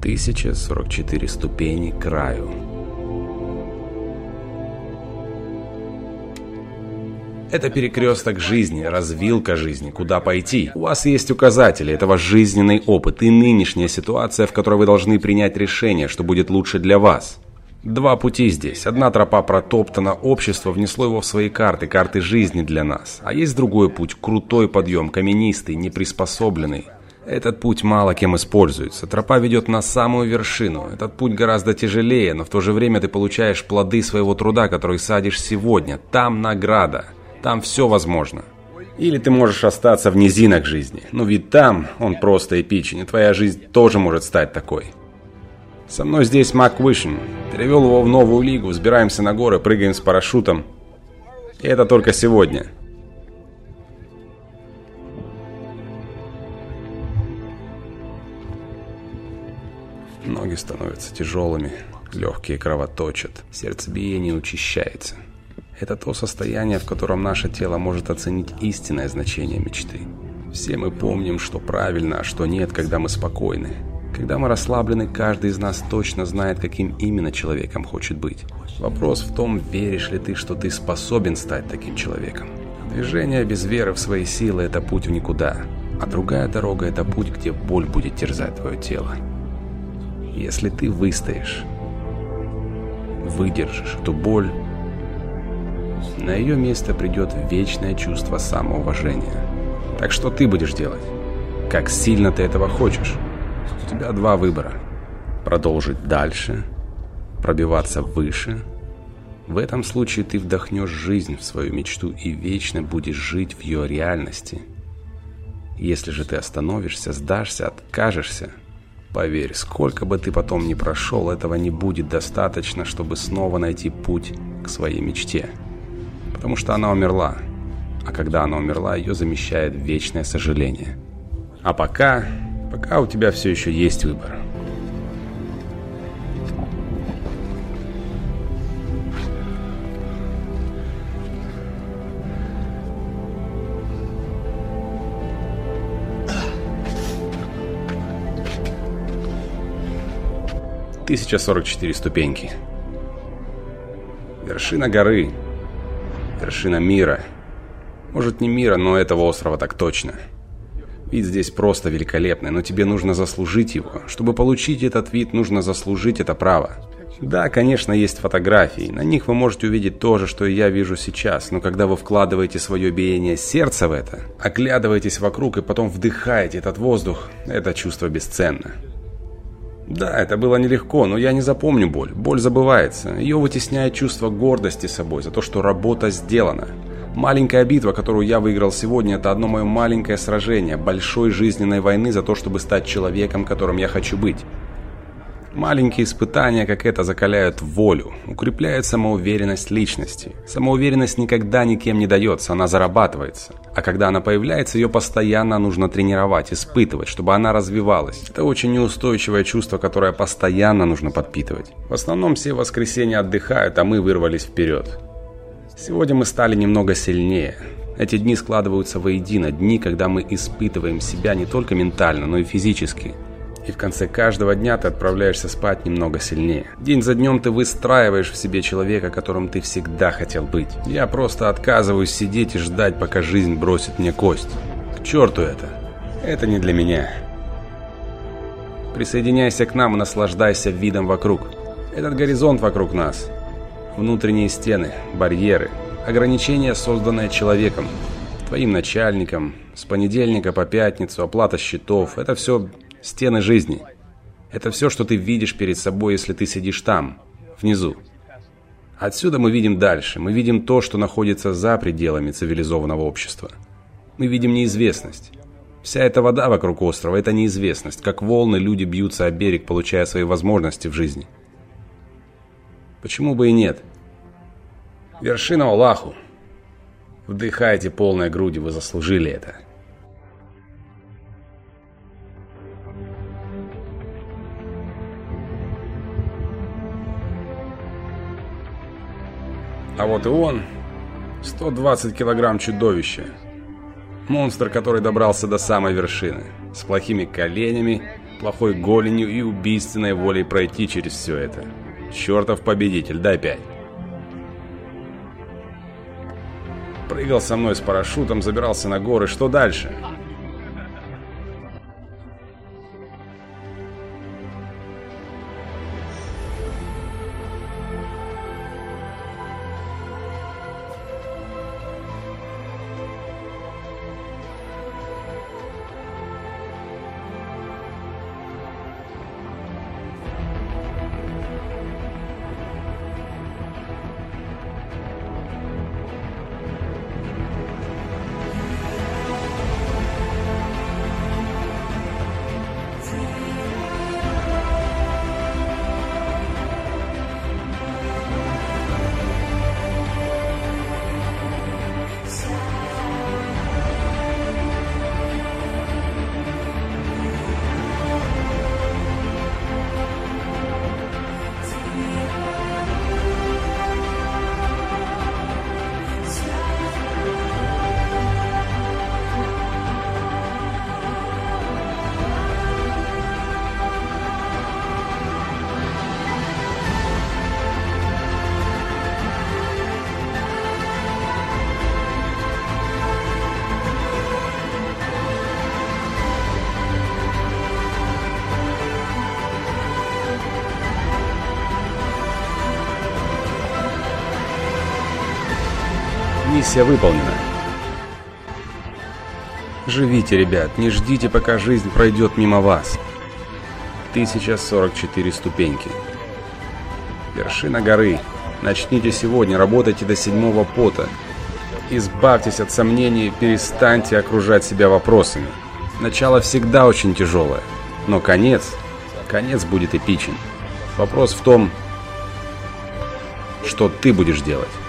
1044 ступени к краю. Это перекресток жизни, развилка жизни, куда пойти. У вас есть указатели, это ваш жизненный опыт и нынешняя ситуация, в которой вы должны принять решение, что будет лучше для вас. Два пути здесь. Одна тропа протоптана, общество внесло его в свои карты жизни для нас. А есть другой путь, крутой подъем, каменистый, неприспособленный. Этот путь мало кем используется. Тропа ведет на самую вершину. Этот путь гораздо тяжелее, но в то же время ты получаешь плоды своего труда, который садишь сегодня. Там награда. Там все возможно. Или ты можешь остаться в низинах жизни. Но ведь там он просто эпичен, и твоя жизнь тоже может стать такой. Со мной здесь Мак Вишен. Перевел его в новую лигу, взбираемся на горы, прыгаем с парашютом. И это только сегодня. Ноги становятся тяжелыми, легкие кровоточат, сердцебиение учащается. Это то состояние, в котором наше тело может оценить истинное значение мечты. Все мы помним, что правильно, а что нет, когда мы спокойны. Когда мы расслаблены, каждый из нас точно знает, каким именно человеком хочет быть. Вопрос в том, веришь ли ты, что ты способен стать таким человеком. Движение без веры в свои силы – это путь в никуда. А другая дорога – это путь, где боль будет терзать твое тело. Если ты выстоишь, выдержишь эту боль, на ее место придет вечное чувство самоуважения. Так что ты будешь делать? Как сильно ты этого хочешь? У тебя два выбора. Продолжить дальше, пробиваться выше. В этом случае ты вдохнешь жизнь в свою мечту и вечно будешь жить в ее реальности. Если же ты остановишься, сдашься, откажешься, поверь, сколько бы ты потом ни прошел, этого не будет достаточно, чтобы снова найти путь к своей мечте. Потому что она умерла. А когда она умерла, ее замещает вечное сожаление. А пока у тебя все еще есть выбор. — 1044 ступеньки. Вершина горы. Вершина мира. Может, не мира, но этого острова так точно. Вид здесь просто великолепный, но тебе нужно заслужить его. Чтобы получить этот вид, нужно заслужить это право. Да, конечно, есть фотографии. На них вы можете увидеть то же, что и я вижу сейчас. Но когда вы вкладываете свое биение сердца в это, оглядываетесь вокруг и потом вдыхаете этот воздух, это чувство бесценно. Да, это было нелегко, но я не запомню боль. Боль забывается. Ее вытесняет чувство гордости собой за то, что работа сделана. Маленькая битва, которую я выиграл сегодня, это одно мое маленькое сражение большой жизненной войны за то, чтобы стать человеком, которым я хочу быть. Маленькие испытания, как это, закаляют волю, укрепляют самоуверенность личности. Самоуверенность никогда никем не дается, она зарабатывается. А когда она появляется, ее постоянно нужно тренировать, испытывать, чтобы она развивалась. Это очень неустойчивое чувство, которое постоянно нужно подпитывать. В основном все воскресенья отдыхают, а мы вырвались вперед. Сегодня мы стали немного сильнее. Эти дни складываются воедино, дни, когда мы испытываем себя не только ментально, но и физически. И в конце каждого дня ты отправляешься спать немного сильнее. День за днем ты выстраиваешь в себе человека, которым ты всегда хотел быть. Я просто отказываюсь сидеть и ждать, пока жизнь бросит мне кость. К черту это. Это не для меня. Присоединяйся к нам и наслаждайся видом вокруг. Этот горизонт вокруг нас. Внутренние стены, барьеры, ограничения, созданные человеком, твоим начальником, с понедельника по пятницу, оплата счетов. Это все стены жизни. Это все, что ты видишь перед собой, если ты сидишь там, внизу. Отсюда мы видим дальше. Мы видим то, что находится за пределами цивилизованного общества. Мы видим неизвестность. Вся эта вода вокруг острова – это неизвестность. Как волны, люди бьются о берег, получая свои возможности в жизни. Почему бы и нет? Вершина Олаху. Вдыхайте полной грудью, вы заслужили это. А вот и он. 120 килограмм чудовища. Монстр, который добрался до самой вершины. С плохими коленями, плохой голенью и убийственной волей пройти через все это. Чертов победитель, дай 5. Прыгал со мной с парашютом, забирался на горы. Что дальше? Миссия выполнена. Живите, ребят, не ждите, пока жизнь пройдет мимо вас. 1044 ступеньки. Вершина горы. Начните сегодня, работайте до 7-го пота. Избавьтесь от сомнений, перестаньте окружать себя вопросами. Начало всегда очень тяжелое, но конец будет эпичен. Вопрос в том, что ты будешь делать.